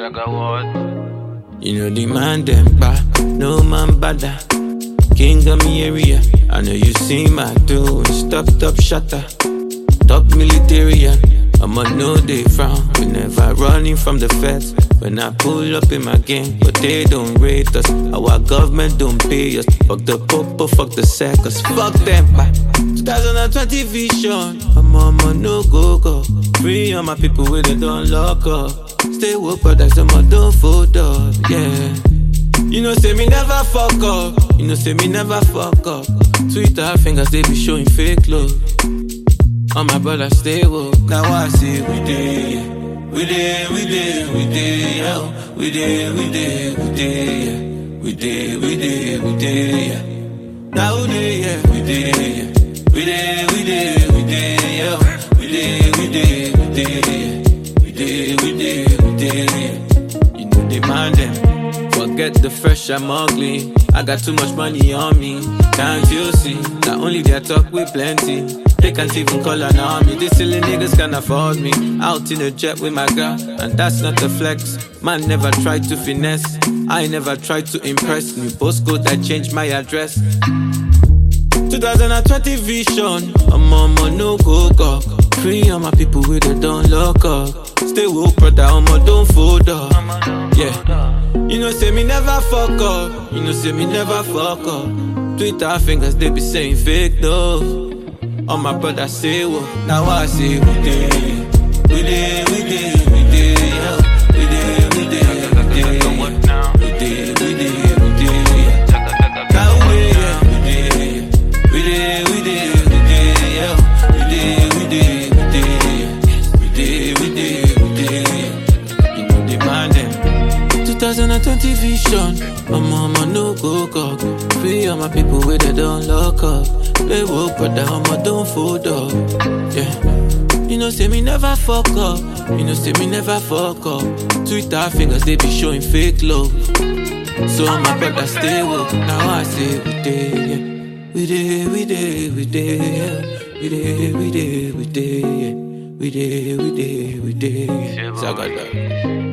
Jaga what? You know the man them back, no man bother. King of me area, I know you see my doings. Top shatter, top militarian. I'ma know they frown. We never running from the feds. When I pull up in my game, but they don't rate us. Our government don't pay us. Fuck the popo, fuck the circus, fuck them back. 2020 vision, I'ma no go. Free all my people with it don't lock up. Stay woke, but that's I'ma don't fold up, yeah. You know say me never fuck up. You know say me never fuck up. Twitter fingers they be showing fake love. All my brothers stay woke. Now I say we dey, yeah. We dey, yeah. We dey, yeah. We dey, yeah. Now we dey, yeah. We dey, yeah. We dey, yeah. We dey, yeah. You know they mind them. Forget the fresh, I'm ugly. I got too much money on me. Can't you see? Not only their talk with plenty. They can't even call an army. These silly niggas can't afford me. Out in a jet with my girl, and that's not a flex. Man never tried to finesse. I never tried to impress. New postcode, I changed my address. 2020 vision, I'm on no go. Free all my people with it don't lock up. Stay woke, brother, I'ma don't fold up. Yeah. You know say me never fuck up. You know say me never fuck up. Twitter fingers they be saying fake though. All my brothers say what? Now I say we dey, yeah. We dey, yeah. We dey, yeah. Now we dey, yeah. We dey, yeah. You know the man them. 2020 vision, I'ma no go. Free all my people where they don't lock up. They woke, brother, I'ma don't fold up. Yeah. You know say me never fuck up. You know say me never fuck up. Twitter fingers they be showing fake love. So my brother stay woke. Now I say we dey, yeah. We dey, yeah. We dey, yeah. We dey, yeah. Zaga.